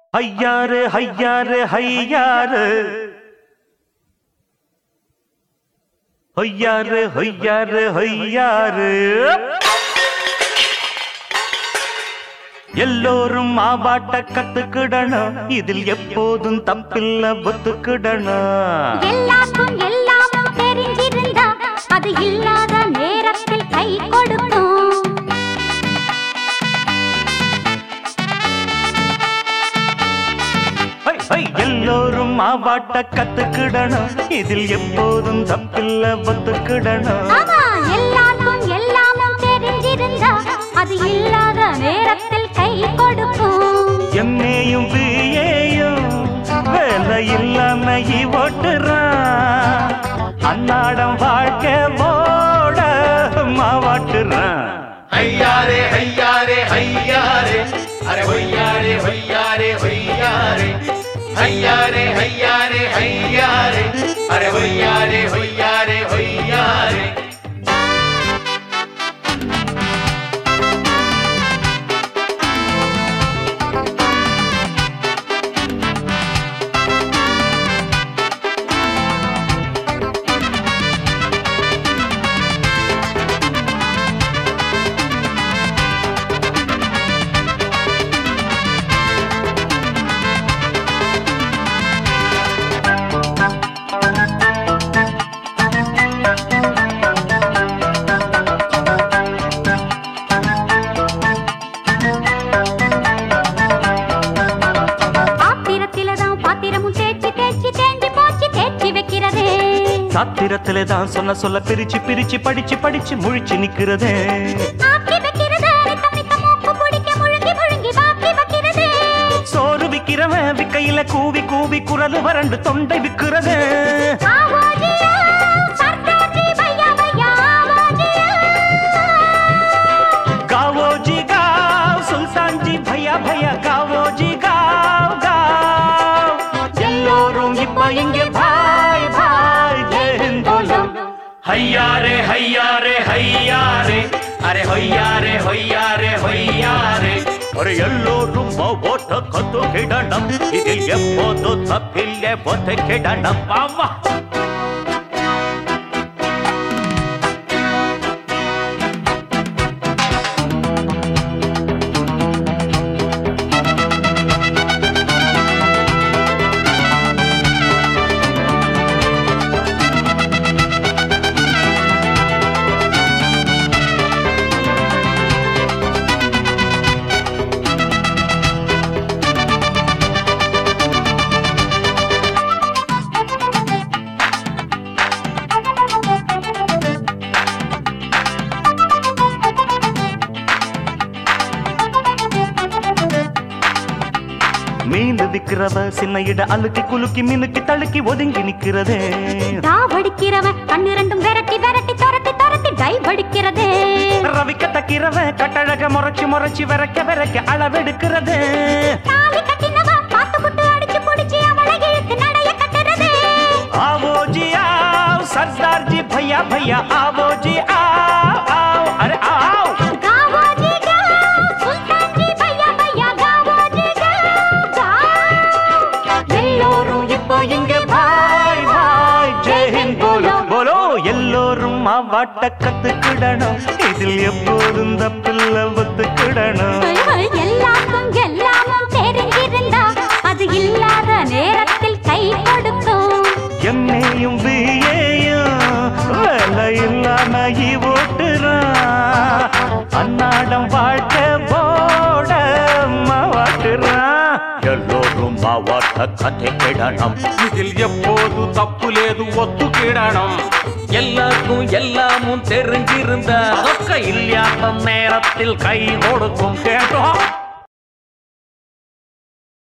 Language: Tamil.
ஐயாரு ஐயாரு ஐயாரு ஐயாரு ஐயாரு ஐயாரு எல்லோரும் மாவாட்ட கத்துக்கிடணும், இதில் எப்போதும் தப்பில்ல ஒத்துக்கிடணும். எல்லாருக்கும் எல்லாமும் தெரிஞ்சிருந்தா அது இல்லாத நேரத்தில் கை கொடுக்கும். எல்லோரும் மாவாட்ட கத்துக்கிடணும், இதில் எப்போதும் தப்பில்ல ஒத்துக்கிடணும். எல்லாருக்கும் எல்லாமும் தெரிஞ்சிருந்தா அது இல்லாத நேரத்தில் கை கொடுக்கும். எம்ஏயும் பிஏயும் வேலை இல்லாம ஓட்டுறான், அன்னாடம் வாழ்க்கை ஓட மாவாட்டுறான். ஐயாரே ஐயாரே ஐயாரே அரே ஒய்யாரே ஒய்யாரே ஒய்யாரே ஐயாரே ஐயாரே ஐயாரே அரே ஒய்யாரே ஒய்யாரே ஒய்யாரே. சாத்திரத்திலே தான் சொன்ன சொல்ல பிரிச்சு பிரிச்சு படிச்சு படிச்சு முழிச்சு நிக்கிறதே. சோறு விக்கிறவன் விக்கையில கூவி கூவி குரல் வறண்டு தொண்டை விக்கிறதே. காவோஜி காவ் சுல்தான்ஜி பையா பையா காவோஜி காவ் காவ். எல்லோரும் இப்ப இங்கே பாய் பாய் ஜெயந்தோலம். ஐயாரே ஐயாரே ஐயாரே அரே ஒய்யாரே ஒய்யாரே ஒய்யாரே. ஒரு எல்லோரும் ஓட்ட கத்துக்கிடணும், இதில் எப்போது தப்பில்லை ஒத்துக்கிடணும். ஆமா மீன் விக்கிறவ சின்ன இட அழுக்கி குலுக்கி மினுக்கி தழுக்கி ஒதுங்கி நிக்கிறதே. தாவடிக்கிறவன் கண்ணு ரெண்டும் விரட்டி விரட்டி துரத்தி துரத்தி டைவடிக்கிறதே. ரவிக்க தக்கிறவ கட்டழக முறைச்சு முறைச்சு விரக்க விரக்க அளவெடுக்கிறதே. தாலி கட்டினவன் பாத்து குட்டு அடிச்சு புடிச்சு அவளை இழுத்து நடைய கட்டுறதே. ஆவோஜி ஆவ் சர்தார்ஜி பையா பையா ஆவோஜி ஆவ் ஆவ் அரே ஆவ். எல்லோரும் மாவாட்ட கத்துக்கிடணும், இதில் எப்போதும் தப்பில்ல ஒத்துக்கிடணும். எல்லாருக்கும் எல்லாமும் தெரிஞ்சிருந்தா அது இல்லாத நேரத்தில் கை கொடுக்கும். எம்ஏயும் பிஏயும் வேலை இல்லாம ஓட்டுறான், அன்னாடம் வாழ்க்கை போட மாவாட்டுறான். எல்லோரும் மாவாட்ட கத்துக்கிடணும், இதில் எப்போது தப்பு லேது ஒத்துக்கிடணும். எல்லாருக்கும் எல்லாமும் தெரிஞ்சிருந்த இல்லாத நேரத்தில் கை கொடுக்கும். கேட்டோம்.